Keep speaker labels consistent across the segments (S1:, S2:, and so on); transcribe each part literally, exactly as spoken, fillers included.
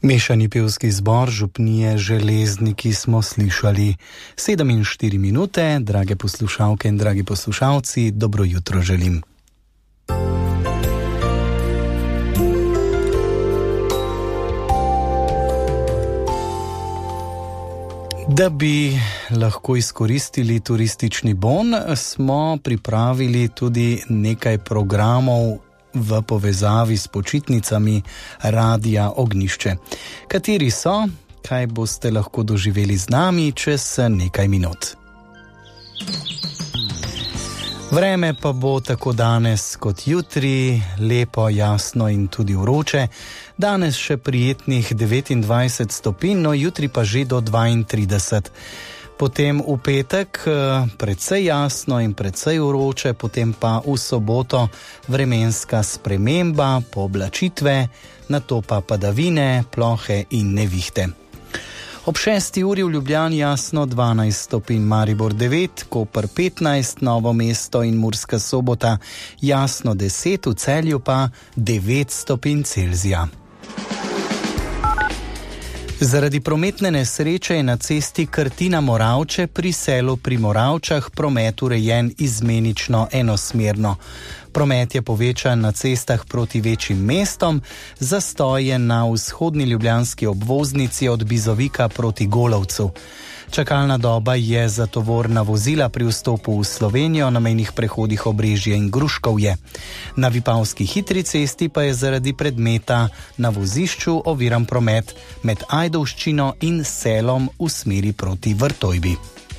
S1: Mešani pevski zbor župnije Železniki smo slišali. Sedem in štiri minute, drage poslušalke in dragi poslušalci, dobro jutro želim. Da bi lahko izkoristili turistični bon, smo pripravili tudi nekaj programov v povezavi s počitnicami Radia Ognjišče. Kateri so, kaj boste lahko doživeli z nami čez nekaj minut. Vreme pa bo tako danes kot jutri, lepo, jasno in tudi vroče. Danes še prijetnih devetindvajset stopinj, no jutri pa že do dvaintrideset. Potem v petek precej jasno in precej vroče, potem pa v soboto vremenska sprememba, pooblačitve, nato pa padavine, plohe in nevihte. Ob šesti uri v Ljubljani jasno dvanajst stopinj, Maribor devet, Koper petnajst, Novo mesto in Murska Sobota jasno deset, v Celju pa devet stopinj Celzija. Zaradi prometne nesreče je na cesti Krtina-Moravče pri selu pri Moravčah promet urejen izmenično enosmerno. Promet je povečan na cestah proti večjim mestom, zastoj je na vzhodni ljubljanski obvoznici od Bizovika proti Golovcu. Čakalna doba je za tovorna vozila pri vstopu v Slovenijo na mejnih prehodih Obrežje in Gruškovje. Na Vipavski hitri cesti pa je zaradi predmeta na vozišču oviran promet med Ajdovščino in Selom v smeri proti Vrtojbi.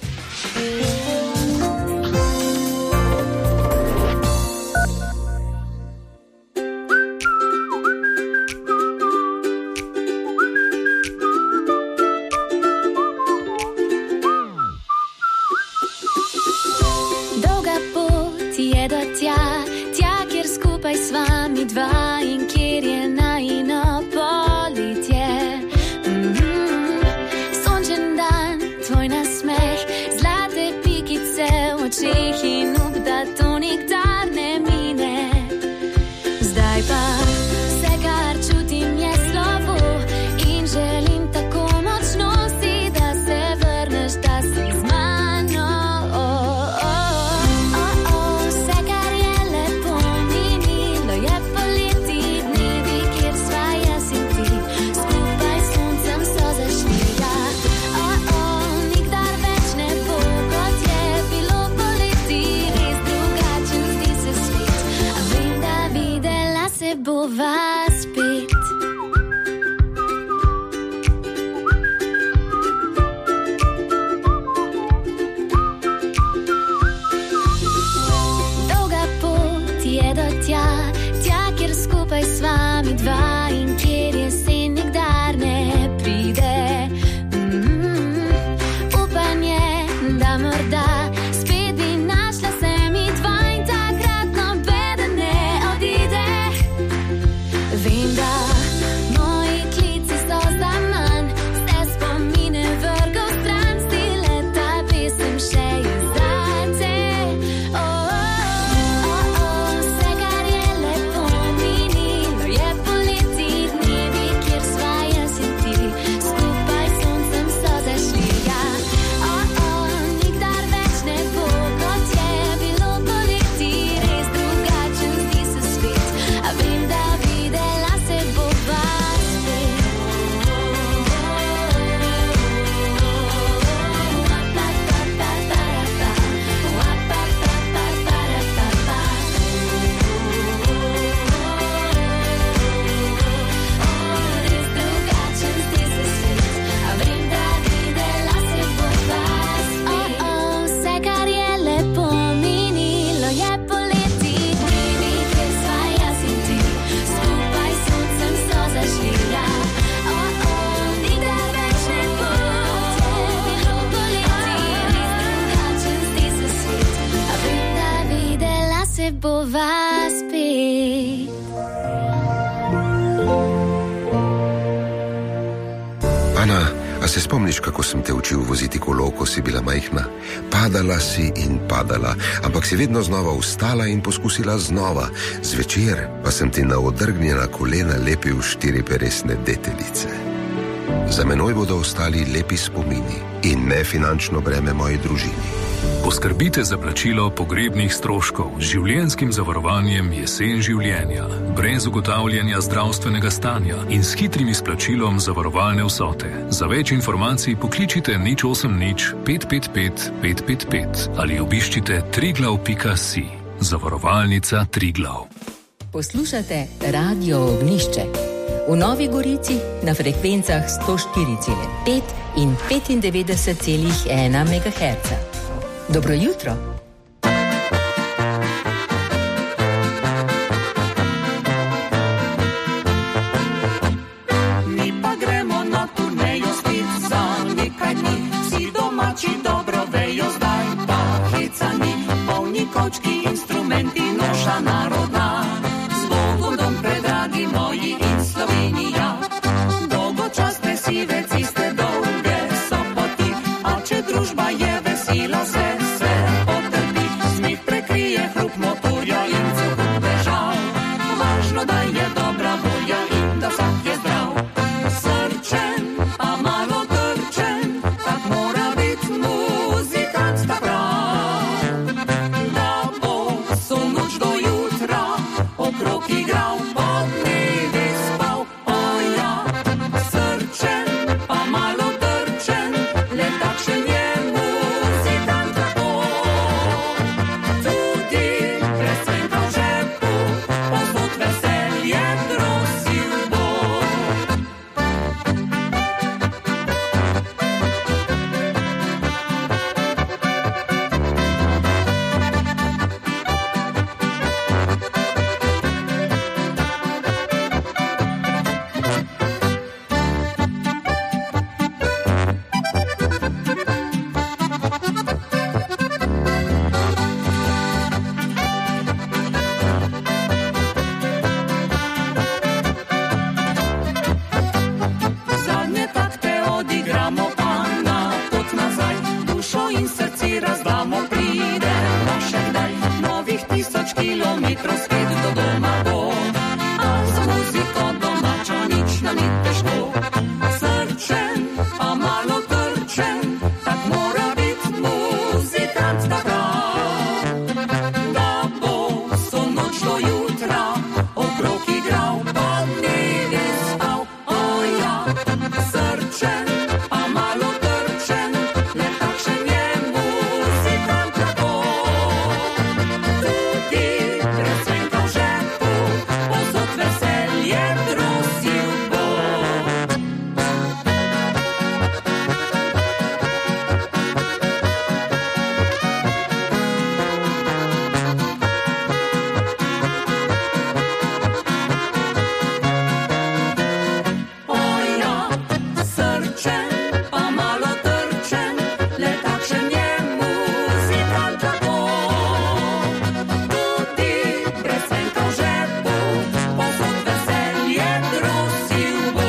S2: Se spomniš, kako sem te učil voziti kolo, ko si bila majhna? Padala si in padala, ampak si vedno znova vstala in poskusila znova. Zvečer pa sem ti na odrgnjena kolena lepil štiriperesne deteljice. Za menoj bodo ostali lepi spomini in ne finančno breme moji družini.
S3: Poskrbite za plačilo pogrebnih stroškov z življenjskim zavarovanjem Jesen življenja, brez ugotavljanja zdravstvenega stanja in s hitrim izplačilom zavarovalne vsote. Za več informacij pokličite nič osem nič pet pet pet pet pet pet ali obiščite triglav pika si. Zavarovalnica Triglav.
S4: Poslušate Radio Ognjišče. V Novi Gorici na frekvencah sto štiri celih pet in petindevetdeset celih ena megaherca. Dobro jutro.
S5: Mi pa gremo na turnejo spet za nekaj dni. Vsi domači dobro vejo zdaj, pa heca ni. Polni kočki, instrumenti, noša narodna. Zbogom dom predragi moji in Slovenija. Dolgočasne sive ceste, dolge so poti, a če družba je vesela, se se potrpi. Smih prekrije hrup motorja in cel bežal. Važno, da je dobra volja in da vsak je zdrav. Srčen, a malo trčen, tak mora biti muzikant sta prav. Da bo so noč do jutra okrog igral, pod dnevi spal. O ja, srčen, pa malo trčen, le takšen je muzikant tako. Tudi presvenka v žepu, povsod veselje trosil bo. Zadnje takte odigramo, pa na pot nazaj. Dušo in srce razdamo, pridemo še kdaj. Novih tisoč kilometrov spet do doma bo. A za muziko domačo nič nam ni težko. Srčen, a malo trčen, tak mora biti muzikant ta prav. Da bo so noč do jutra okrog igral, pod dnevi spal. O ja, srčen, a malo trčen, le takšen je muzikant tako. Tudi presvenka v žepu, povsod veselje trosil bo. O ja, srčen, pa malo trčen, le takšen je muzikant tako. Tudi presvenka v žepu, povsod veselje trosil bo.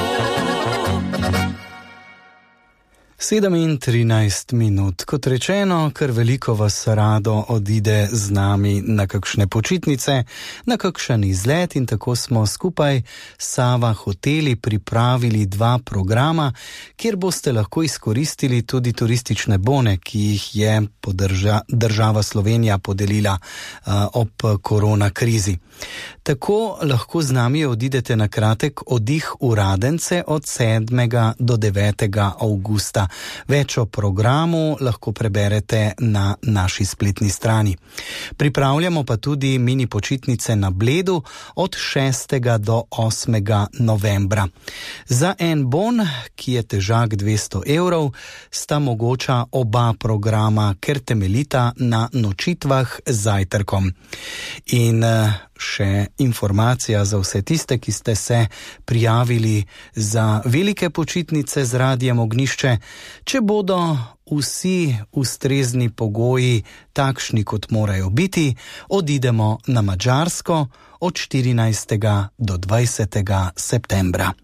S1: sedem in trinajst minut. Kot rečeno, kar veliko vas rado odide z nami na kakšne počitnice, na kakšen izlet in tako smo skupaj s Sava hoteli pripravili dva programa, kjer boste lahko izkoristili tudi turistične bone, ki jih je podrža, država Slovenija podelila uh, ob korona krizi. Tako lahko z nami odidete na kratek oddih v Radence od sedmega do devetega avgusta. Več o programu lahko preberete na naši spletni strani. Pripravljamo pa tudi mini počitnice na Bledu od šestega do osmega novembra. Za en bon, ki je težak dvesto evrov, sta mogoča oba programa, ker temeljita na nočitvah z zajtrkom. In še informacija za vse tiste, ki ste se prijavili za velike počitnice z Radiem Ognjišče. Če bodo vsi ustrezni pogoji takšni, kot morajo biti, odidemo na Madžarsko od štirinajstega do dvajsetega septembra.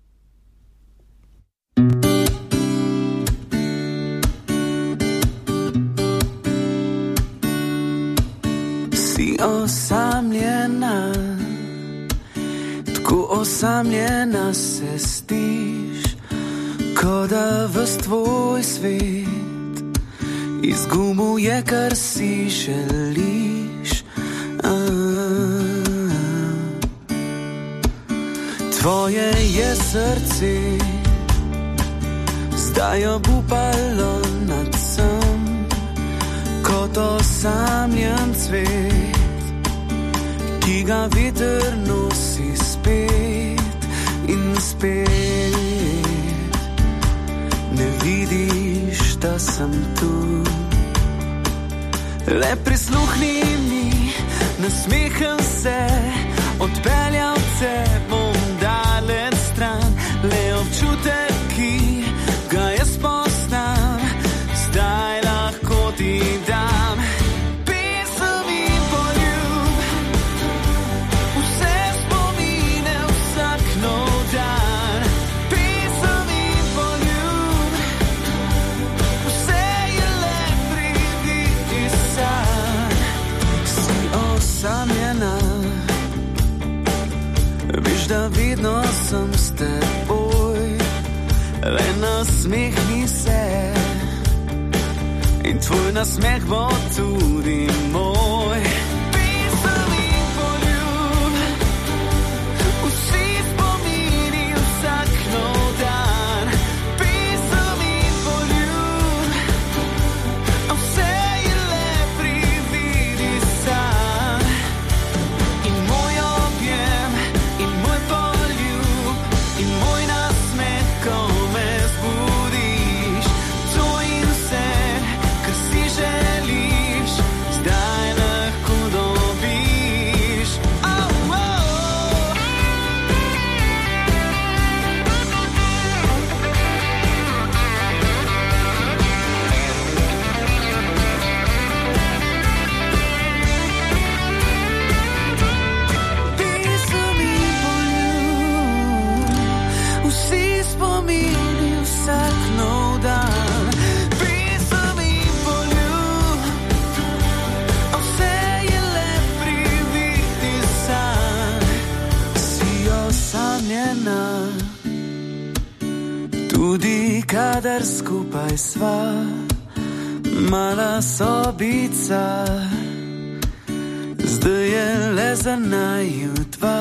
S6: Si osamljena, tako osamljena se zdiš, Ko da vas tvoj svet izgubuje, kar si želiš. Tvoje je srce zdaj obupalo nad sem, kot osamljen cvet, ki ga veter nosi spet in spet. Ne vidiš, da sem tu, le prisluhni mi, nasmeham se, odpeljal te bom daleč stran, le občutek, ki ga jaz poznam, zdaj lahko ti dam. Pesem in poljub, vse spomine, vsak nov dan. Pesem in poljub, vse je le prividi san. Si osamljena, veš, da vedno sem s teboj, le nasmehni se in tvoj nasmeh bo tudi moj. Pesem in poljub, vsi spomini, vsak nov dan. Pesem in poljub, vse je le prividi san. In moj objem, in moj poljub, in moj nasmeh, ko me zbudiš. To in vse, kar si želiš, zdaj lahko dobiš. Oh, oh. Pesem in poljub, vsi spomini, vsak nov dan. Pesem in poljub, vse je le prividi san. Si osamljena, tudi kadar skupaj sva, mala sobica, zdaj je le za naju dva.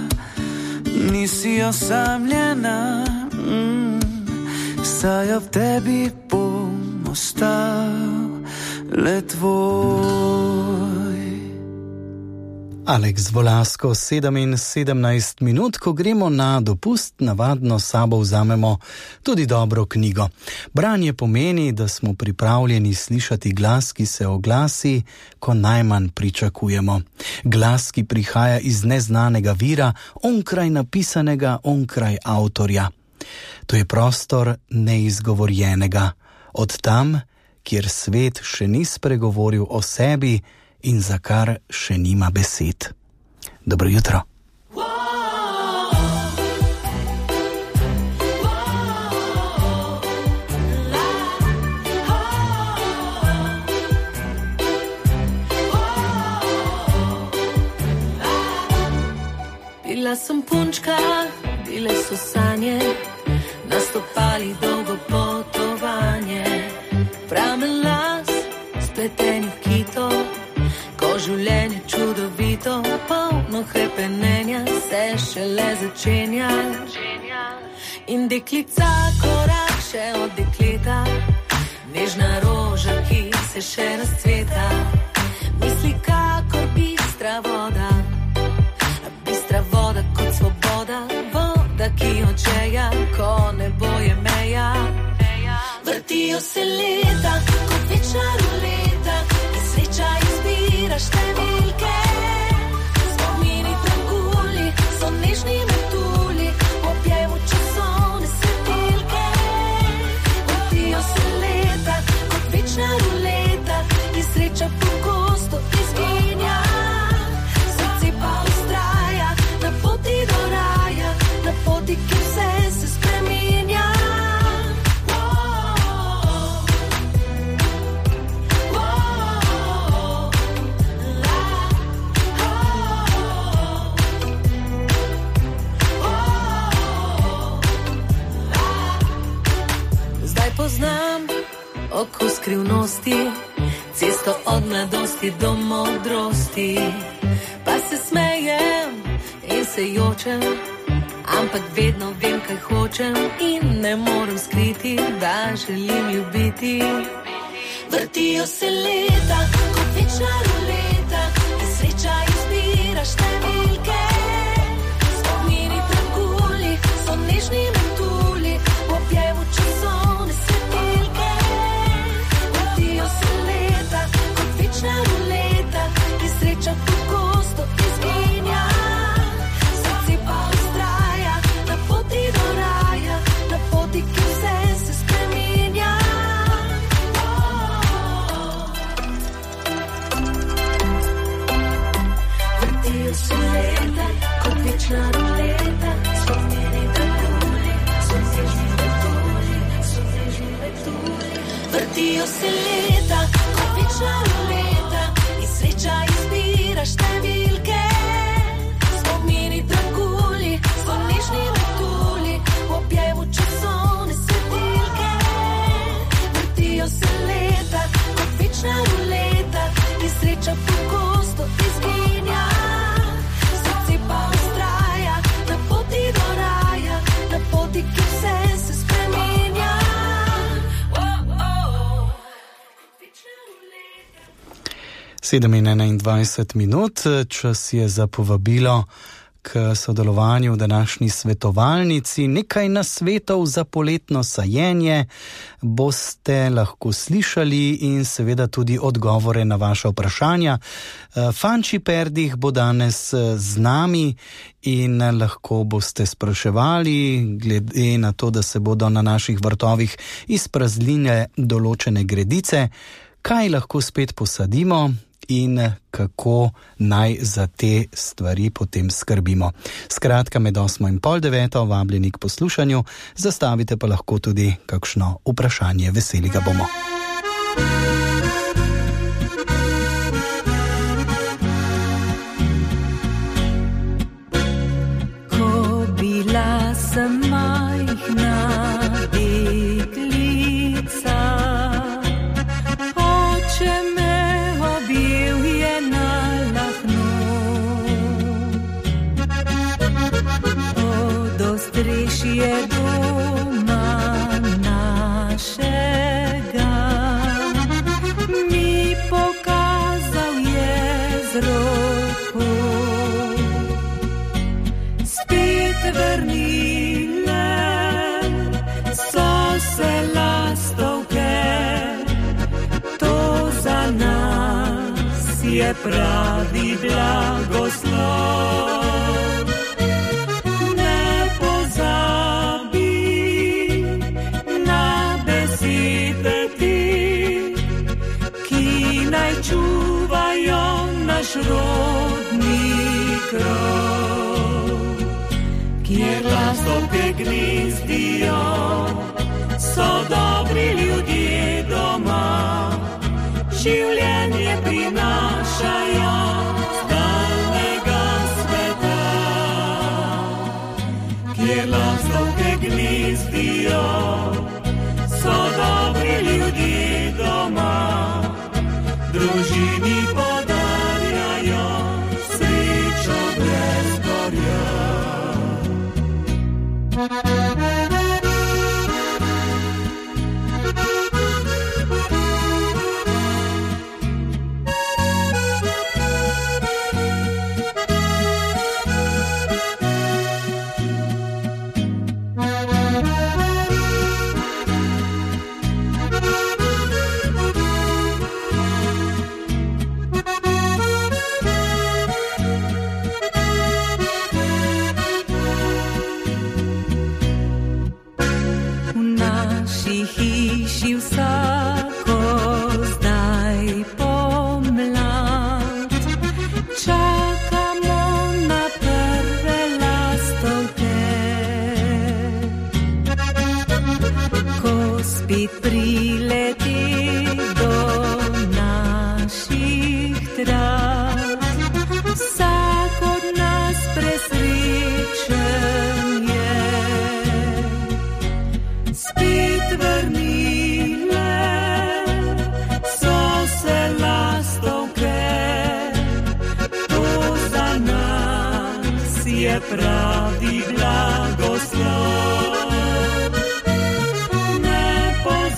S6: Nisi osamljena, mm, saj ob tebi bom ostal le tvoj.
S1: Aleks Volasko, sedem in sedemnajst minut, ko gremo na dopust, navadno sabo vzamemo tudi dobro knjigo. Branje pomeni, da smo pripravljeni slišati glas, ki se oglasi, ko najmanj pričakujemo. Glas, ki prihaja iz neznanega vira, onkraj napisanega, onkraj avtorja. To je prostor neizgovorjenega, od tam, kjer svet še ni spregovoril o sebi in za kar še nima besed. Dobro jutro.
S7: Bila sem punčka, bile so sanje, nastopali dolgo potovanje. Pramen las, spletenih kitov, ko življenje čudovito, polno hrepenenja se šele začenja. In deklica korak še od dekleta, nežna roža, ki se še razcveta. Misli kakor bistra voda, bistra voda kot svoboda, voda, ki odžeja, ko nebo je meja. Vrtijo se leta, kot večna ruleta, in sreča izbira številke. Spomini dragulji, so nežni metulji, objemu časovne svetilke. Vrtijo se leta, kot večna ruleta, in sreča pogosto izginja. oko skrivnosti, cesto od mladosti do modrosti. Pa se smejem in se jočem, ampak vedno vem, kaj hočem in ne morem skriti, da želim ljubiti. Vrtijo se leta, kot večna ruleta, in sreča izbira številke. Spomini dragulji so nežni metulji, v objevu časovne svetilke. Vrtijo se leta, kot večna ruleta, in sreča pogosto izginja. Srce pa ustraja na poti do raja, na poti, ki vse se spreminja. Vrtijo se leta, kot večna ruleta, spomini dragulji so nežni metulji, so nežni metulji. Vrtijo se leta, kot večna ruleta, in sreča izbira številke. Spomini dragulji so nežni metulji, v objevu časovne svetilke. Vrtijo se leta, kot večna ruleta, in sreča pogosto izginja. Srce pa ustraja na poti do raja, na poti, ki vse se spreminja.
S1: sedem in enaindvajset minut, čas je za povabilo k sodelovanju v današnji svetovalnici. Nekaj nasvetov za poletno sajenje boste lahko slišali in seveda tudi odgovore na vaše vprašanja. Fanči Perdih bo danes z nami in lahko boste spraševali, glede na to, da se bodo na naših vrtovih izpraznile določene gredice, kaj lahko spet posadimo in kako naj za te stvari potem skrbimo. Skratka, med osmo in pol deveto vabljeni k poslušanju, zastavite pa lahko tudi kakšno vprašanje, veseli ga bomo.
S7: Ko bila sem majhna deklica, oče me objel je na lahno. Od ostrešje doma našega mi pokazal je z roko. Spet vrnile so se lastovke, to za nas je pravi blagoslov. Ne pozabi na besede ti, ki naj čuvajo naš rodni krov. Kjer lastovke gnezdijo, so dobri ljudje doma, življenje prinašajo z daljnega sveta. Kjer lastovke gnezdijo, so dobri ljudje doma, družini podarjajo srečo brez gorja. Spet vrnile
S5: je pravi blagoslov. Ne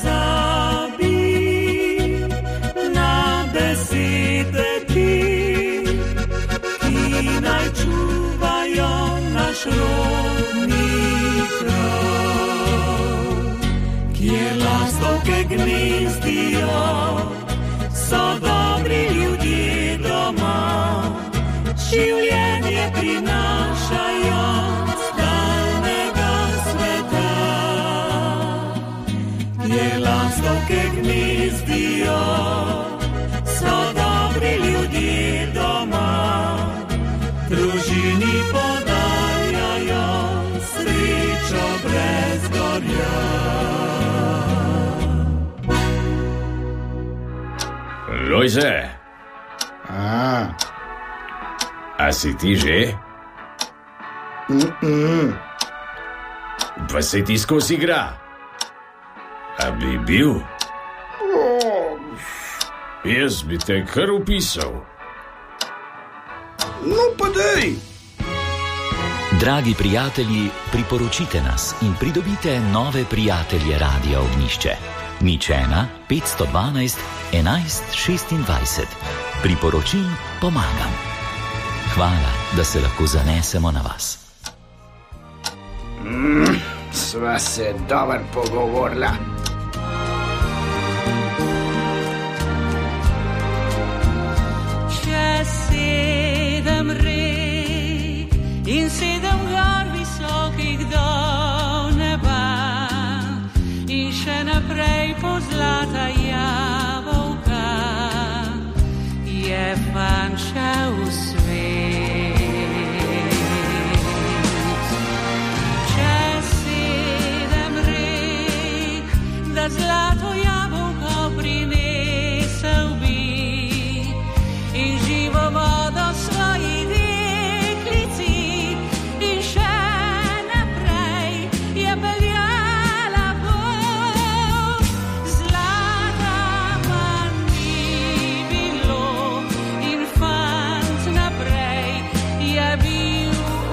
S5: pozabi na besede ti, ki naj čuvajo naš rodni krov. Kje lastovke gnezdijo, so dobri ljudje doma, življenje prinašajo z daljnega sveta. Kje lastovke gnezdijo, so dobri ljudje doma, družini podarjajo srečo brez gorja.
S8: Lojze, a, a si ti že? Mm-mm. Pa se ti skozi igra? A bi bil? Oh. Jaz bi te kar upisal.
S9: No pa dej!
S10: Dragi prijatelji, priporočite nas in pridobite nove prijatelje Radia Ognjišče. Nič ena, petsto dvanajst, enajst šestindvajset. Priporočim pomagam. Hvala, da se lahko zanesemo na vas.
S9: Mm, sva se dobro pogovorila.
S7: Če sedem rek in sedem gor visokih do neba in še naprej po zlata jabolka, je fan šel v svet. Če sedem rek, da zlato jabolko prinesel bi in živo vodo svoji deklici in še naprej je peljala pot. Zlata pa ni bilo in fant naprej je bil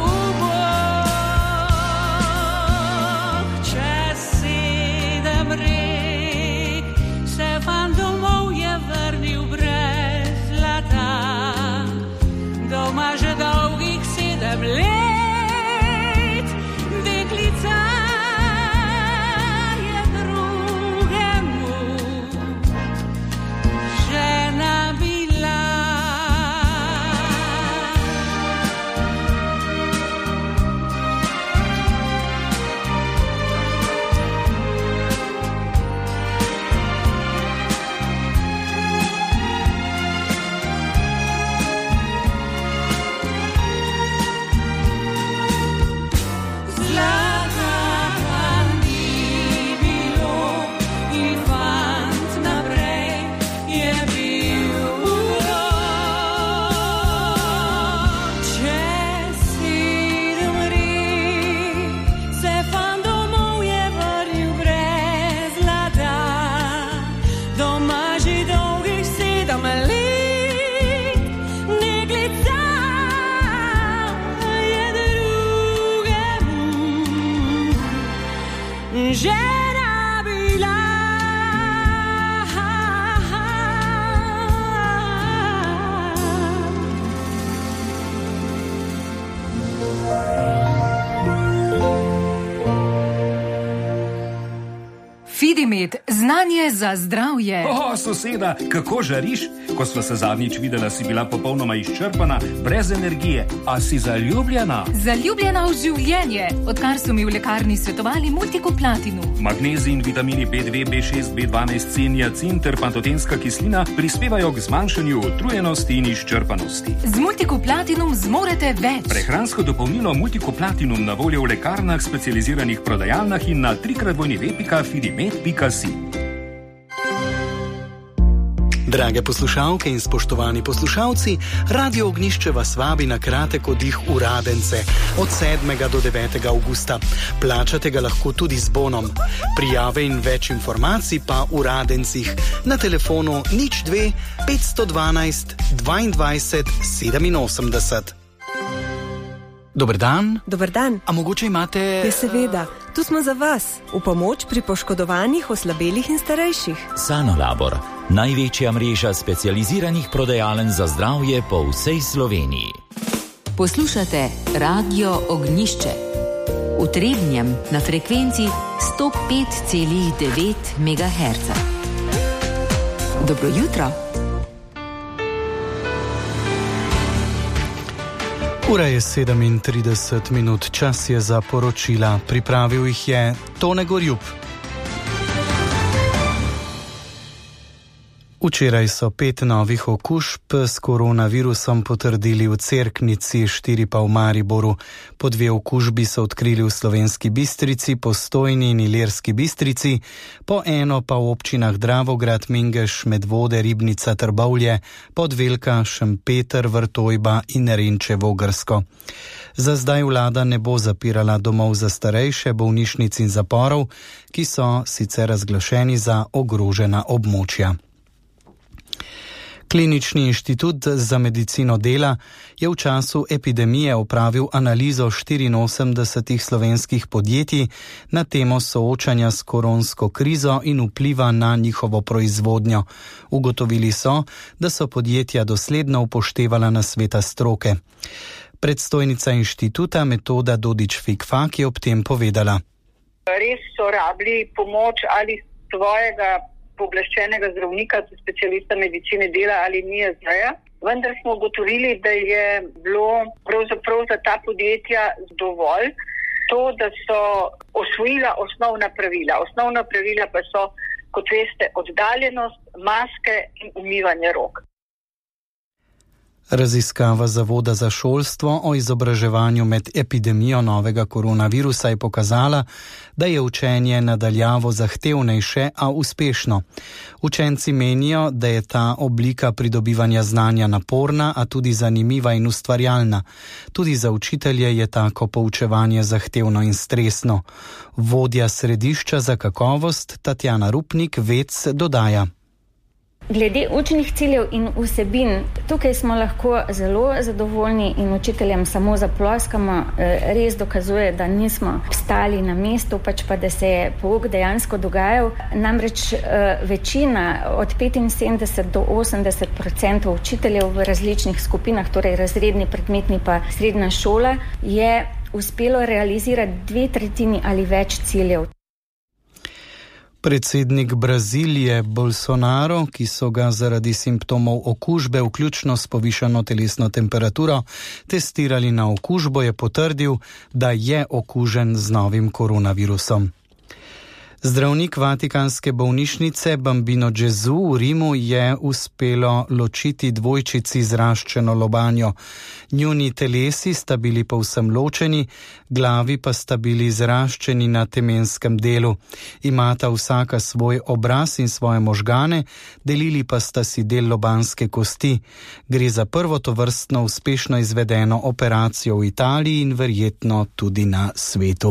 S7: ubog. Če sedem rek, se fant domov je vrnil brez zlata, doma že dolgih sedem let, deklica je drugemu žena bila. Zlata pa ni bilo in fant naprej je bil ubog. Če sedem rek, se fant domov je vrnil brez zlata, doma že dolgih sedem let, deklica je drugemu žena bila.
S11: Fidimed, znanje za zdravje.
S12: O, soseda, kako žariš? Ko sva se zadnjič videla, si bila popolnoma izčrpana, brez energije. A si zaljubljena?
S11: Zaljubljena v življenje, odkar so mi v lekarni svetovali multikuplatinum.
S12: Magnezij in vitamini B dva, B šest, B dvanajst, C, niacin ter pantotenska kislina prispevajo k zmanjšanju utrujenosti in izčrpanosti.
S11: Z multikuplatinum zmorete več.
S12: Prehransko dopolnilo multikuplatinum na voljo v lekarnah, specializiranih prodajalnah in na trikrat vojni ve pika fidimed pika si.
S1: Drage poslušalke in spoštovani poslušalci, Radio Ognjišče vas vabi na kratek oddih v Radence od sedmega do devetega avgusta. Plačate ga lahko tudi z bonom. Prijave in več informacij pa v Radencih na telefonu nič dve petsto dvanajst dvaindvajset sedeminosemdeset. Dober dan.
S13: Dober dan.
S1: A mogoče imate...
S13: Ja, seveda. Tu smo za vas. V pomoč pri poškodovanih, oslabelih in starejših.
S10: Sanolabor. Največja mreža specializiranih prodajaln za zdravje po vsej Sloveniji.
S4: Poslušate Radio Ognjišče. V Trebnjem na frekvenci sto pet celih devet megaherca. Dobro jutro.
S1: Ura je sedemintrideset minut, čas je za poročila. Pripravil jih je Tone Gorjup. Včeraj so pet novih okužb s koronavirusom potrdili v Cerknici, štiri pa v Mariboru. Po dve okužbi so odkrili v Slovenski Bistrici, Postojni in Ilirski Bistrici, po eno pa v občinah Dravograd, Mengeš, Medvode, Ribnica, Trbovlje, Podvelka, Šempeter, Vrtojba in Renčevo Grsko. Za zdaj vlada ne bo zapirala domov za starejše, bolnišnic in zaporov, ki so sicer razglašeni za ogrožena območja. Klinični inštitut za medicino dela je v času epidemije opravil analizo štiriinosemdesetih slovenskih podjetij na temo soočanja s koronsko krizo in vpliva na njihovo proizvodnjo. Ugotovili so, da so podjetja dosledno upoštevala nasveta stroke. Predstojnica inštituta Metoda Dodič-Fikfak je ob tem povedala.
S14: Res so rabili pomoč ali svojega pooblaščenega zdravnika, specialista medicine dela ali N I A Z-ja, vendar smo ugotovili, da je bilo pravzaprav za ta podjetja dovolj to, da so osvojila osnovna pravila. Osnovna pravila pa so, kot veste, oddaljenost, maske in umivanje rok.
S1: Raziskava Zavoda za šolstvo o izobraževanju med epidemijo novega koronavirusa je pokazala, da je učenje nadaljavo zahtevnejše, a uspešno. Učenci menijo, da je ta oblika pridobivanja znanja naporna, a tudi zanimiva in ustvarjalna. Tudi za učitelje je tako poučevanje zahtevno in stresno. Vodja središča za kakovost Tatjana Rupnik Vec dodaja.
S15: Glede učnih ciljev in vsebin, tukaj smo lahko zelo zadovoljni in učiteljem samo zaploskamo, res dokazuje, da nismo stali na mestu, pač pa da se je pouk dejansko dogajal. Namreč večina od petinsedemdeset do osemdeset odstotkov učiteljev v različnih skupinah, torej razredni, predmetni pa srednja šola, je uspelo realizirati dve tretjini ali več ciljev.
S1: Predsednik Brazilije Bolsonaro, ki so ga zaradi simptomov okužbe, vključno s povišano telesno temperaturo, testirali na okužbo, je potrdil, da je okužen z novim koronavirusom. Zdravnik vatikanske bolnišnice Bambino Gesù v Rimu je uspelo ločiti dvojčici zraščeno lobanjo. Njuni telesi sta bili povsem ločeni, glavi pa sta bili zraščeni na temenskem delu. Imata vsaka svoj obraz in svoje možgane, delili pa sta si del lobanske kosti. Gre za prvo tovrstno uspešno izvedeno operacijo v Italiji in verjetno tudi na svetu.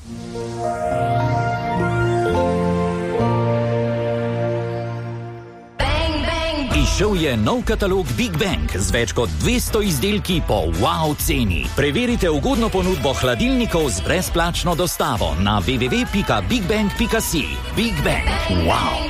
S10: Izšel je nov katalog Big Bang z več kot dvesto izdelki po wow ceni. Preverite ugodno ponudbo hladilnikov z brezplačno dostavo na w w w pika big bang pika si. Big Bang. Wow!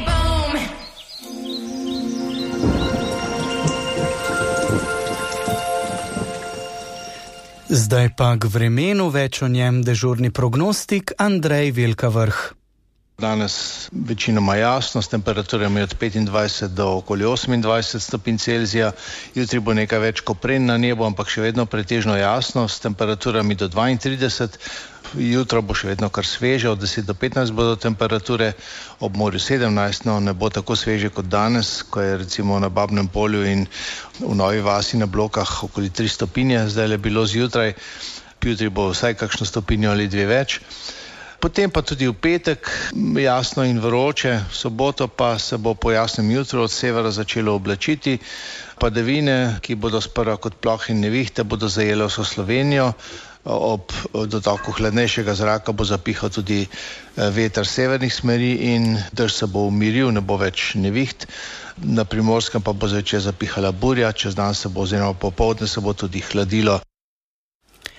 S1: Zdaj pa k vremenu, več o njem dežurni prognostik Andrej Velka Vrh.
S16: Danes večinoma jasno, s temperaturami od petindvajset do okoli osemindvajset stopinj Celzija. Jutri bo nekaj več kopren na nebu, ampak še vedno pretežno jasno, s temperaturami do dvaintrideset. Jutro bo še vedno kar sveže, od deset do petnajst bodo temperature, ob morju sedemnajst, no ne bo tako sveže kot danes, ko je recimo na Babnem polju in v Novi vasi na Blokah okoli tri stopinje, zdaj je bilo zjutraj, jutri bo vsaj kakšno stopinjo ali dve več. Potem pa tudi v petek jasno in vroče, v soboto pa se bo po jasnem jutru od severa začelo oblačiti. Padavine, ki bodo sprva kot plohe in nevihte, bodo zajele vso Slovenijo. Ob dotoku hladnejšega zraka bo zapihal tudi veter severnih smeri in dež se bo umiril, ne bo več neviht. Na Primorskem pa bo zvečer zapihala burja, čez dan se bo oziroma popoldne se bo tudi hladilo.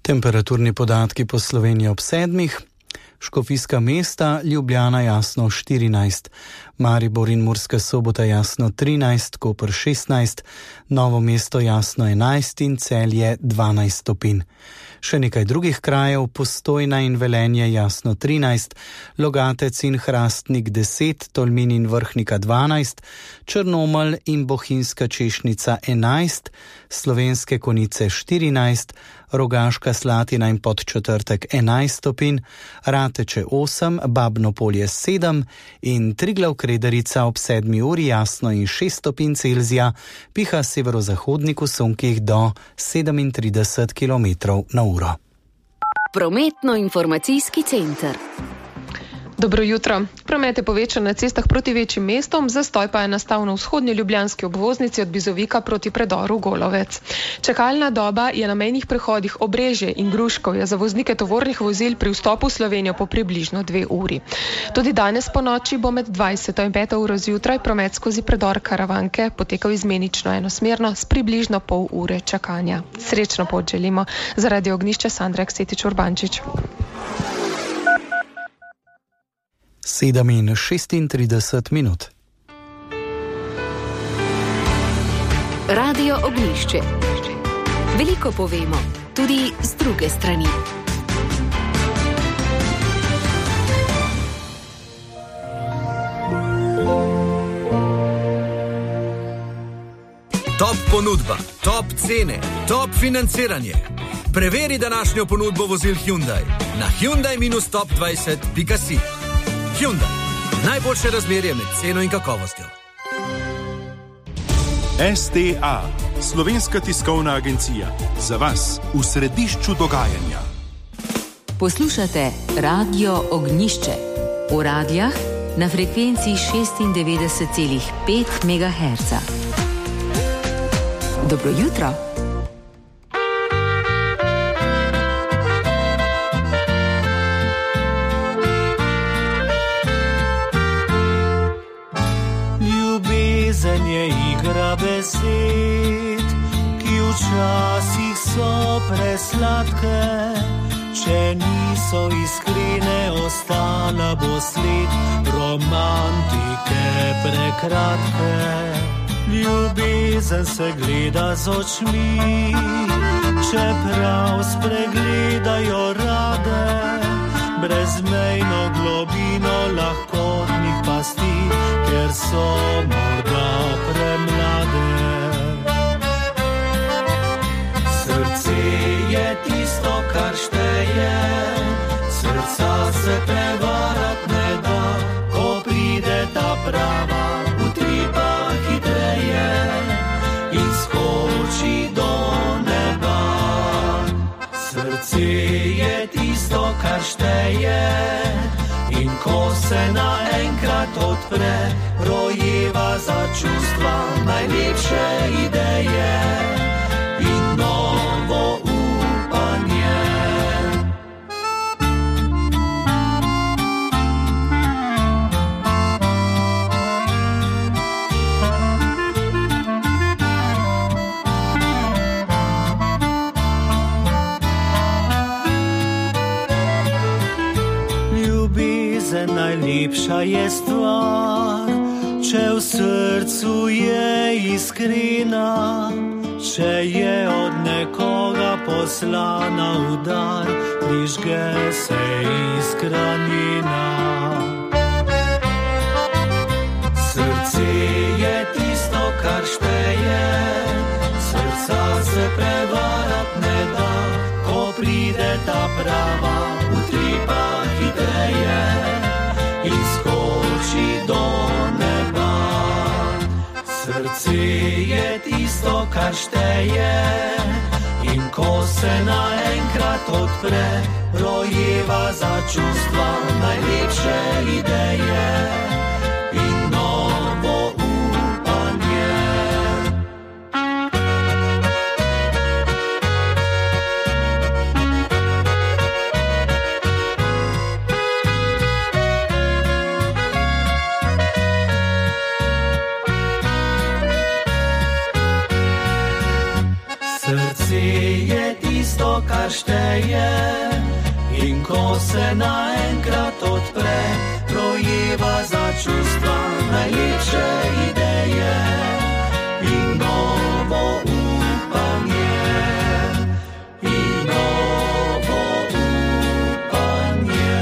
S1: Temperaturni podatki po Sloveniji ob sedmih. Škofijska mesta, Ljubljana jasno štirinajst, Maribor in Murska Sobota jasno trinajst, Koper šestnajst, Novo mesto jasno enajst in Celje dvanajst stopinj. Še nekaj drugih krajev, Postojna in Velenje jasno trinajst, Logatec in Hrastnik deset, Tolmin in Vrhnika dvanajst, Črnomelj in Bohinjska Češnica enajst, Slovenske Konjice štirinajst, Rogaška Slatina in Podčetrtek enajst stopinj, Rateče osem, Babno Polje sedem in Triglav Krederica ob sedmi uri jasno in šest stopinj Celzija, piha severozahodnik v sunkih do sedemintrideset kilometrov na uro.
S17: Prometno-informacijski center.
S18: Dobro jutro. Promet je povečan na cestah proti večjim mestom, zastoj pa je nastal na vzhodnji ljubljanski obvoznici od Bizovika proti predoru Golovec. Čakalna doba je na mejnih prehodih Obrežje in Gruškovje za voznike tovornih vozil pri vstopu v Slovenijo po približno dve uri. Tudi danes po noči bo med dvajseto in peto uro zjutraj promet skozi predor Karavanke potekal izmenično enosmerno s približno pol ure čakanja. Srečno pot želimo. Zaradi Ognjišča Sandra Aksetič Urbančič.
S1: sedem in šestintrideset minut.
S17: Radio Ognjišče. Veliko povemo, tudi z druge strani.
S19: Top ponudba, top cene, top financiranje. Preveri današnjo ponudbo vozil Hyundai na hyundai top dvajset pika si. Hyundai. Najboljše razmerje med ceno in kakovostjo.
S20: S T A, Slovenska tiskovna agencija. Za vas v središču dogajanja.
S4: Poslušate Radio Ognjišče. V radijah na frekvenci šestindevetdeset celih pet megaherca. Dobro jutro.
S21: Ljubezen je igra besed, ki včasih so presladke. Če niso iskrene, ostala bo sled romantike prekratke. Ljubezen se gleda z očmi, čeprav spregledajo rade, brezmejno globino lahkotnih pasti, ker so morda premlade. Srce je tisto, kar šteje, srca se prevarat ne da, ko pride ta prava, utripa hitreje in skoči do neba. Srce je tisto, kar šteje, in ko se naenkrat odpre, rojeva za čustva najlepše ideje in novo upanje. Ljubezen najlepša je stvar, če v srcu je iskrena, če je od nekoga poslana v dar, prižge se iskra njena. Srce je tisto, kar šteje, srca se prevarat ne da, ko pride ta prava, utripa hitreje in skoči do neba. Srce je tisto, kar šteje, in ko se naenkrat odpre, rojeva za čustva najlepše ideje in novo upanje. Srce je tisto, kar šteje, In ko se naenkrat odpre, rojeva za čustva najlepše ideje in novo upanje. In novo upanje.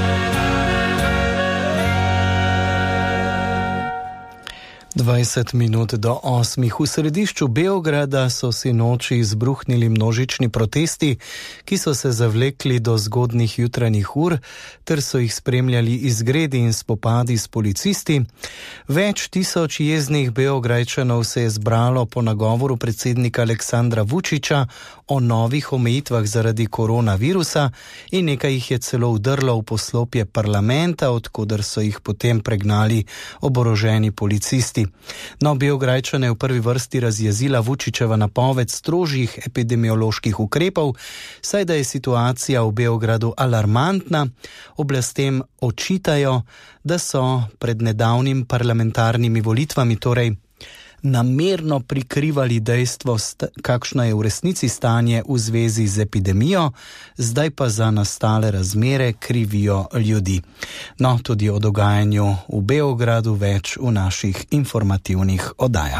S1: dvajset minut do osmih. V središču Beograda so si noči izbruhnili množični protesti, ki so se zavlekli do zgodnjih jutranjih ur, ter so jih spremljali izgredi in spopadi s policisti. Več tisoč jeznih Beograjčanov se je zbralo po nagovoru predsednika Aleksandra Vučića o novih omejitvah zaradi koronavirusa in nekaj jih je celo vdrlo v poslopje parlamenta, odkoder so jih potem pregnali oboroženi policisti. No, Beograjčane je v prvi vrsti razjezila Vučićeva napoved strožjih epidemioloških ukrepov, saj da je situacija v Beogradu alarmantna. Oblastem očitajo, da so pred nedavnim parlamentarnimi volitvami torej namerno prikrivali dejstvo, kakšno je v resnici stanje v zvezi z epidemijo, zdaj pa za nastale razmere krivijo ljudi. No, tudi o dogajanju v Beogradu več v naših informativnih oddajah.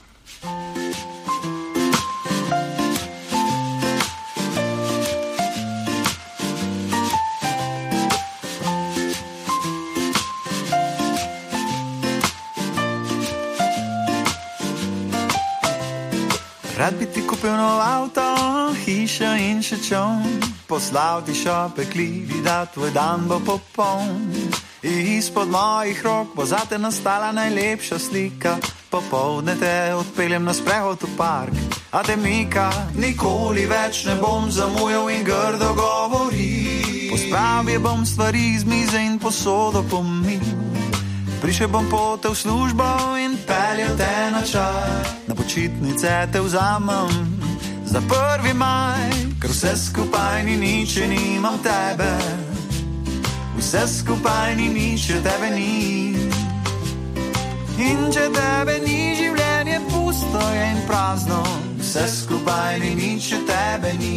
S2: Rad bi ti kupil nov avto, hišo in še čon, poslal ti šopekljivi, da tvoj dan bo popoln. Izpod mojih rok bo zate nastala najlepša slika, popoldne te odpeljem na sprehod v park, a te mika, nikoli več ne bom zamujal in grdo govori. Pospravil bom stvari z mize in posodo pomil, prišel bom pote v službo in peljal te na čaj. Na počitnice te vzamem za prvi maj, ker vse skupaj ni nič, če nimam tebe. Vse skupaj ni nič, če tebe ni. In če tebe ni, življenje pusto je in prazno. Vse skupaj ni nič, če tebe ni.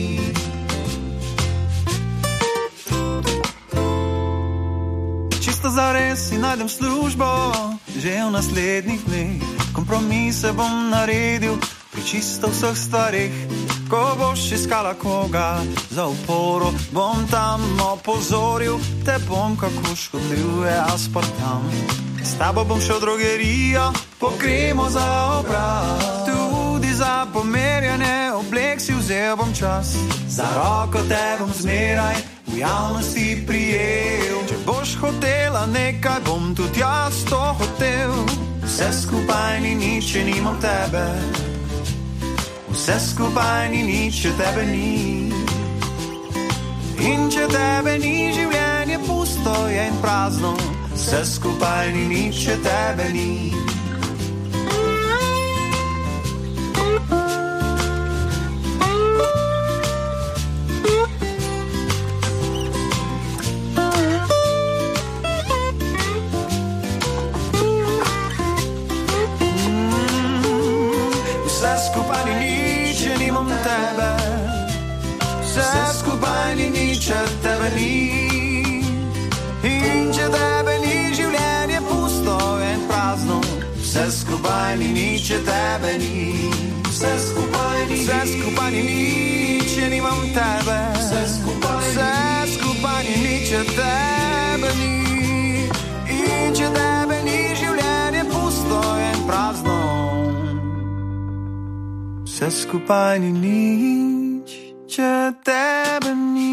S2: Zares si najdem službo že v naslednjih dneh. Kompromise bom naredil pri čisto vseh stvarih. Ko boš iskala koga za uporo, bom tam opozoril, te bom, kako škodljiv je aspartam. S tabo bom šel v drogerijo po kremo za obraz, tudi za pomerjanje oblek si vzel bom čas. Za roko te bom zmeraj v javnosti prijel. Če boš hotela nekaj, bom tudi jaz to hotel. Vse skupaj ni nič, če nimam tebe. Vse skupaj ni nič, če tebe ni. In če tebe ni, življenje pusto je in prazno. Vse skupaj ni nič, če tebe ni. Če tebe ni. In če tebe ni, življenje pusto in prazno. Vse skupaj ni nič, če tebe ni. Vse skupaj ni, vse skupaj ni nič, če nimam tebe. Vse skupaj, vse skupaj ni nič, če tebe ni. In če tebe ni, življenje pusto in prazno. Vse skupaj ni nič, če tebe ni.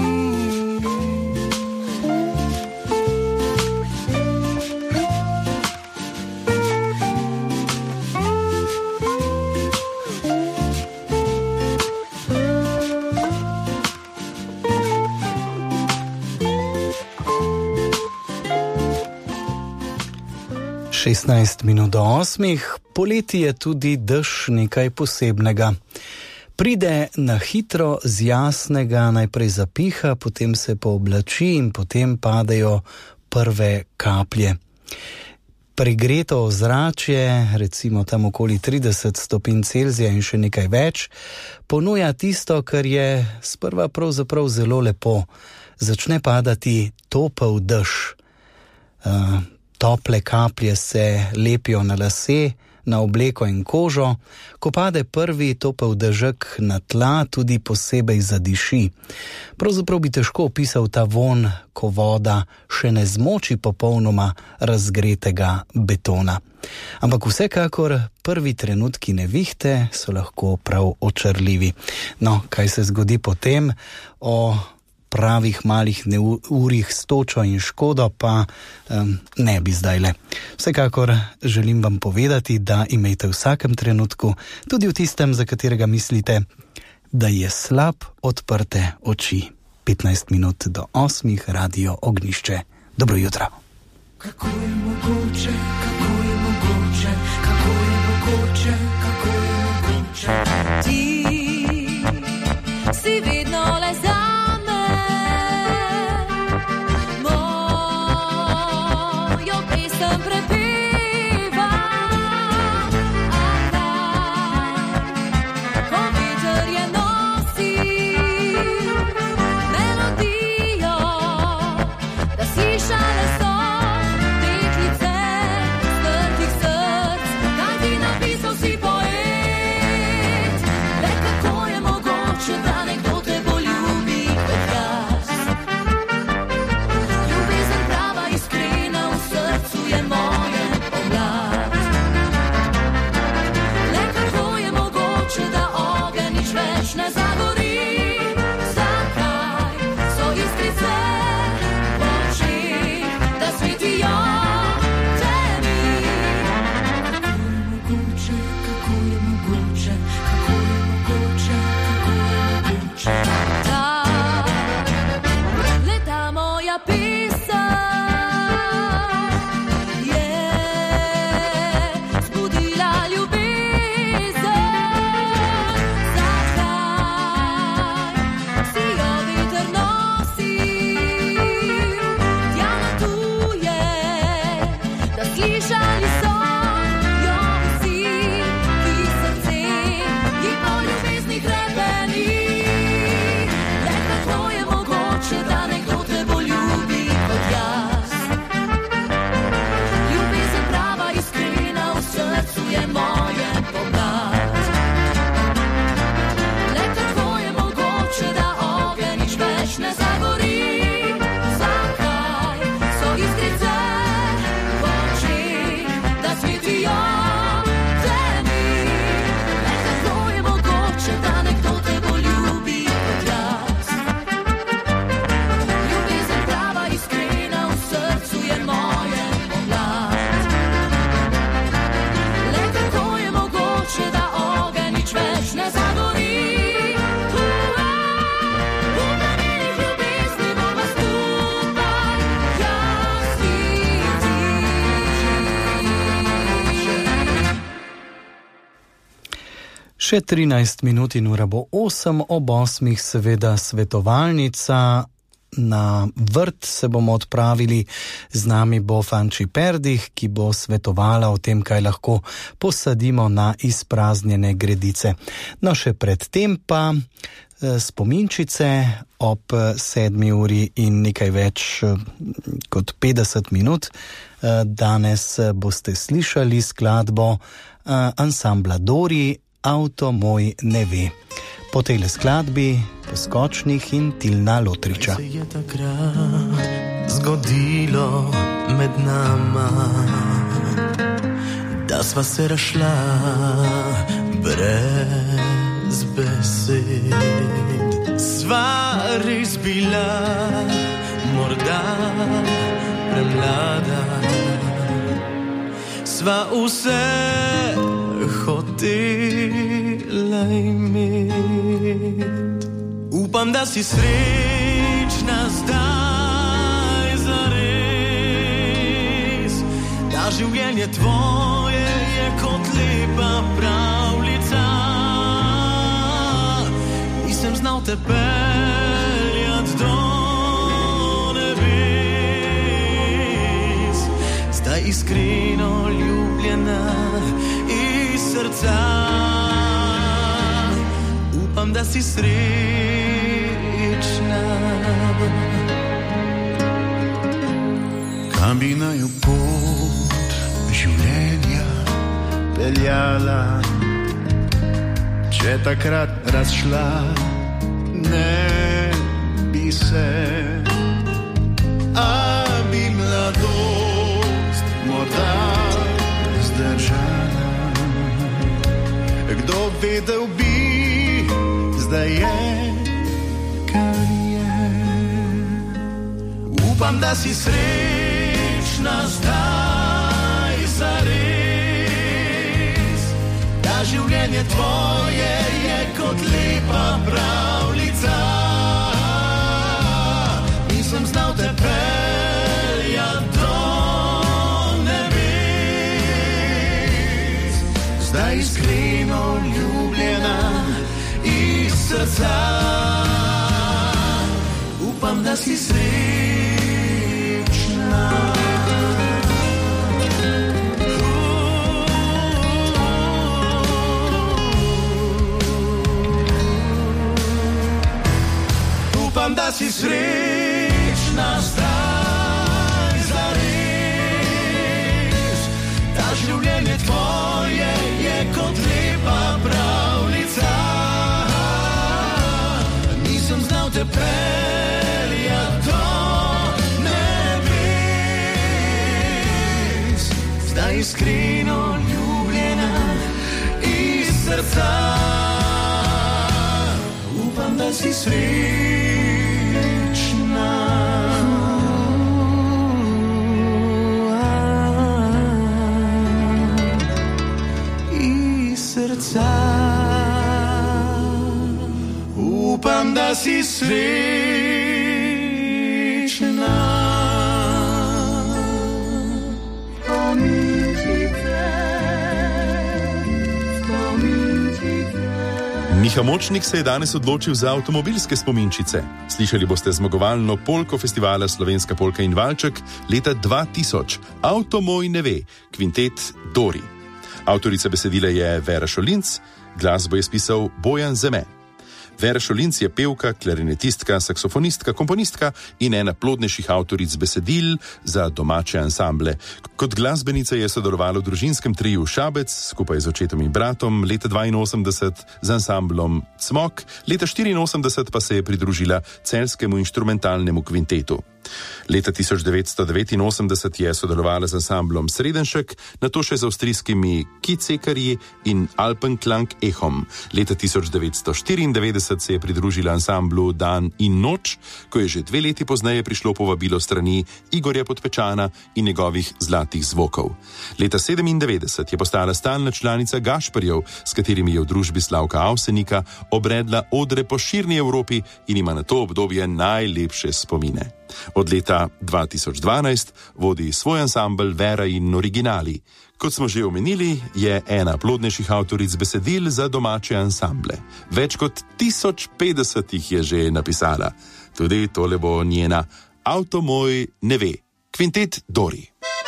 S1: šestnajst minut do osmih, poleti je tudi dež nekaj posebnega. Pride na hitro z jasnega, najprej zapiha, potem se pooblači in potem padejo prve kaplje. Pregreto ozračje, recimo tam okoli trideset stopinj Celzija in še nekaj več, ponuja tisto, kar je sprva pravzaprav zelo lepo. začne padati topel dež. Uh, tople kaplje se lepijo na lase, na obleko in kožo. Ko pade prvi topel dežek na tla, tudi posebej zadiši. Pravzaprav bi težko opisal ta von, ko voda še ne zmoči popolnoma razgretega betona. Ampak vsekakor prvi trenutki nevihte so lahko prav očarljivi. No, kaj se zgodi potem? O pravih malih neurih s točo in škodo pa um, ne bi zdajle. Vsekakor želim vam povedati, da imejte v vsakem trenutku, tudi v tistem, za katerega mislite, da je slab, odprte oči. petnajst minut do osmih, Radio Ognjišče. Dobro jutro.
S21: Kako je mogoče, kako je mogoče, kako je mogoče, kako je mogoče.
S7: Ti si vedno le za
S1: Še trinajst minut in ura bo osem, ob osmih seveda svetovalnica. Na vrt se bomo odpravili, z nami bo Fanči Perdih, ki bo svetovala o tem, kaj lahko posadimo na izpraznjene gredice. No, še predtem pa spominčice ob sedmi uri in nekaj več kot petdeset minut. Danes boste slišali skladbo ansambla Dori, Avto moj ne ve. Po tejle skladbi Poskočnih in Tilna Lotriča.
S21: Kaj se je takrat zgodilo med nama, da sva se razšla brez besed. Sva res bila morda premlada, sva vse hotela imet. Upam, da si srečna zdaj zares, da življenje tvoje je kot lepa pravljica. Nisem znal te peljat do nebes, zdaj iskreno ljubljena srca. Upam, da si srečna.
S2: kam bi naju pot življenja peljala, če takrat razšla ne bi se, a bi mladost morda zdržala. Kdo vedel bi, zdaj je, kar je. Upam, da si srečna zdaj zares, da življenje tvoje je kot lepa pravljica. Nisem znal te peljat do nebes, zdaj iskreno ljubljena iz srca. Upam, da si srečna. Upam, da si srečna zdaj zares, da življenje tvoje je kot lepa pravljica. Nisem znal te peljat do nebes, zdaj iskreno ljubljena iz srca. Upam, da si srečna. Upam, da si srečna.
S20: Miha Močnik se je danes odločil za avtomobilske spominčice. Slišali boste zmagovalno polko festivala Slovenska polka in valček leta dva tisoč. Avto moj ne ve, kvintet Dori. Avtorica besedila je Vera Šolinc, glasbo je spisal Bojan Zeme. Vera Šolinc je pevka, klarinetistka, saksofonistka, komponistka in ena plodnejših avtoric besedil za domače ansamble. Kot glasbenica je sodelovala v družinskem triju Šabec skupaj z očetom in bratom, leta dvainosemdeset z ansamblom Cmok, leta štiriinosemdeset pa se je pridružila celjskemu inštrumentalnemu kvintetu. Leta tisoč devetsto devetinosemdeset je sodelovala z ansamblom Sredenšek, nato še z avstrijskimi Kicekarji in Alpenklang Ehom. Leta tisoč devetsto štiriindevetdeset se je pridružila ansamblu Dan in noč, ko je že dve leti pozneje prišlo povabilo strani Igorja Podpečana in njegovih zlatih zvokov. Leta sedemindevetdeset je postala stalna članica Gašperjev, s katerimi je v družbi Slavka Avsenika obredla odre po širni Evropi in ima na to obdobje najlepše spomine. Od leta dva tisoč dvanajst vodi svoj ansambel Vera in originali. Kot smo že omenili, je ena plodnejših avtoric besedil za domače ansamble. Več kot tisoč petdeset jih je že napisala. Tudi tole bo njena Avto moj ne ve, kvintet Dori.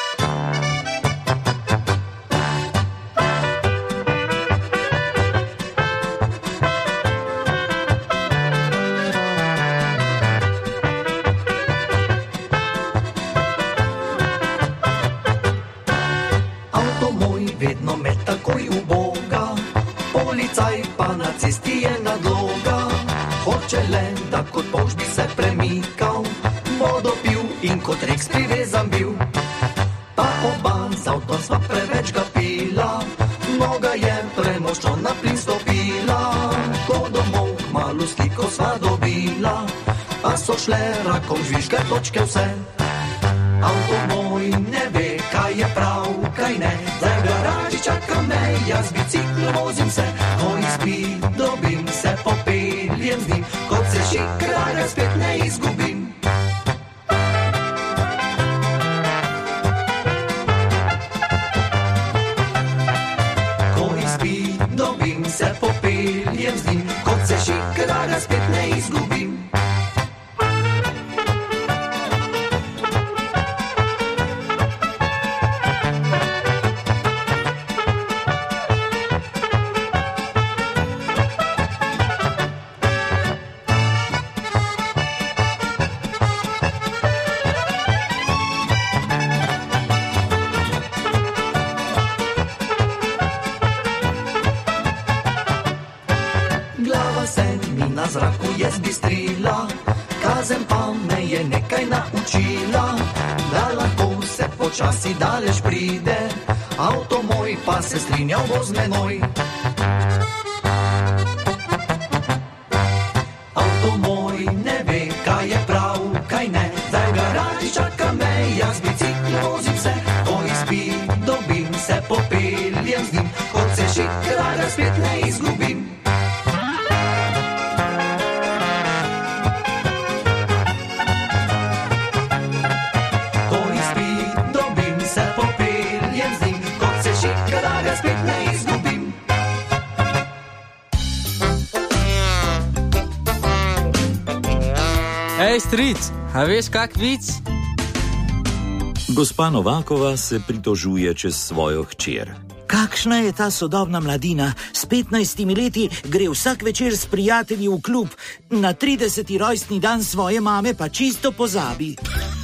S3: Kot polž bi se premikal, vodo pil in kot reks privezan bil. Pa oba z avtom sva preveč ga pila, noga je premočno na plin stopila. Ko domov kmalu sliko sva dobila, pa so šle rakom žvižge točke vse. Avto moj ne ve, kaj je prav, kaj ne, zdaj v garaži čaka me, jaz biciklom vozim se, ko izpit dobim se, popeljem z njim, kot se šikrarja spet ne izgubim. Ko izpit dobim se, popeljem z njim, kot se šikrarja spet ne izgubim. kaj naučila, da lahko se počasi daleč pride. Avto moj pa se strinjal bo z menoj. Avto moj ne ve, kaj je prav, kaj ne. Zdaj v garaži čaka me, jaz bicikl vozim se. Ko izpit dobim, se popeljem z njim. Kot se šikra, ga spet ne izgubim.
S6: Ej, stric, a veš kak vic?
S10: Gospa Novakova se pritožuje čez svojo hčer.
S22: Kakšna je ta sodobna mladina? S petnajstimi leti gre vsak večer s prijatelji v klub, na trideseti rojstni dan svoje mame pa čisto pozabi.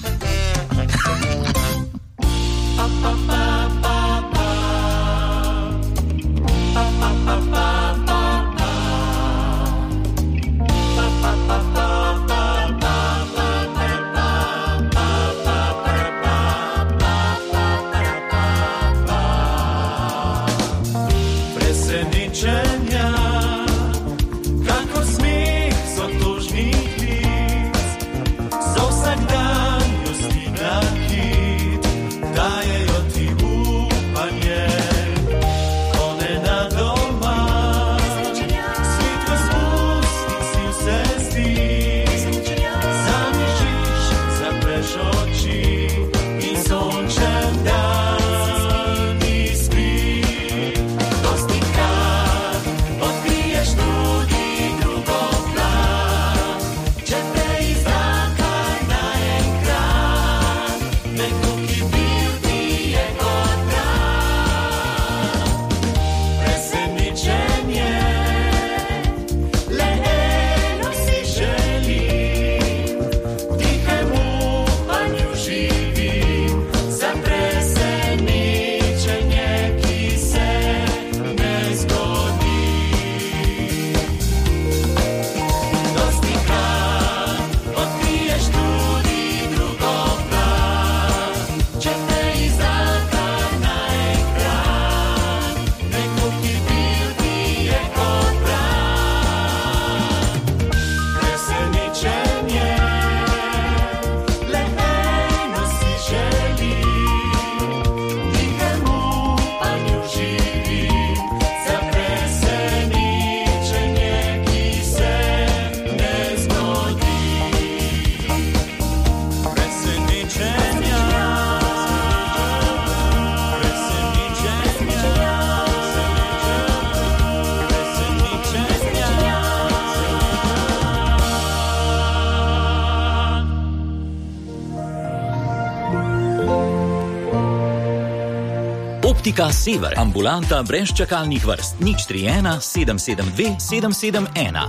S10: Optika Sever, ambulanta brez čakalnih vrst, nič tri ena sedem sedem dve sedem sedem ena.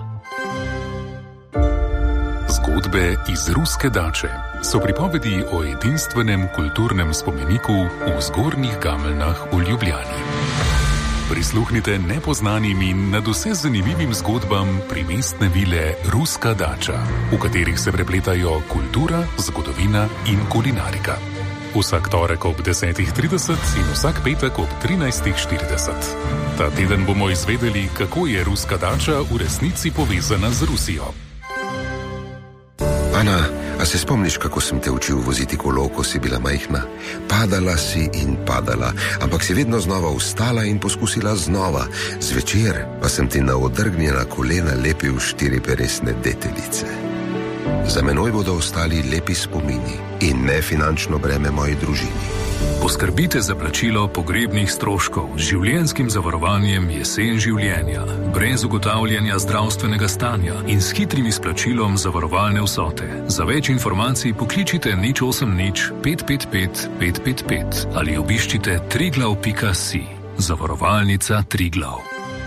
S23: Zgodbe iz ruske dače so pripovedi o edinstvenem kulturnem spomeniku v Zgornjih Gameljnah v Ljubljani. Prisluhnite nepoznanim in nadvse zanimivim zgodbam primestne vile Ruska dača, v katerih se prepletajo kultura, zgodovina in kulinarika. Vsak torek ob desetih trideset in vsak petek ob trinajstih štirideset. Ta teden bomo izvedeli, kako je Ruska dača v resnici povezana z Rusijo.
S24: Ana, a se spomniš, kako sem te učil voziti kolo, ko si bila majhna? Padala si in padala, ampak si vedno znova vstala in poskusila znova. Zvečer pa sem ti na odrgnjena kolena lepil štiri peresne deteljice. Za menoj bodo ostali lepi spomini in ne finančno breme moji družini.
S23: Poskrbite za plačilo pogrebnih stroškov z življenjskim zavarovanjem Jesen življenja, brez ugotavljanja zdravstvenega stanja in s hitrim izplačilom zavarovalne vsote. Za več informacij pokličite nič osem nič pet pet pet pet pet pet ali obiščite triglav pika si. Zavarovalnica Triglav.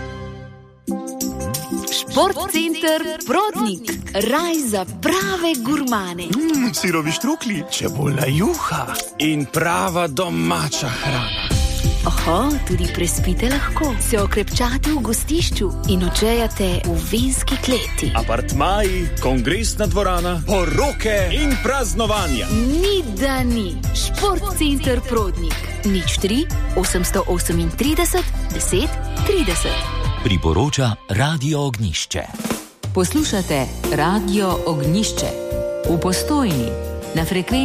S17: Šport center Prodnik, raj za prave gurmane.
S25: Mm, sirovi štrukli, čebula juha in prava domača hrana.
S17: Oho, tudi prespite lahko. Se okrepčate v gostišču in odžejate v vinski kleti.
S5: Apartmaji, kongresna dvorana, poroke in praznovanja.
S17: Ni da ni. Športcenter Prodnik. Nič tri, osemsto osemintrideset, deset, trideset.
S10: Priporoča Radio Ognišče.
S4: Poslušate Radio Ognišče v Postojni na frekvenci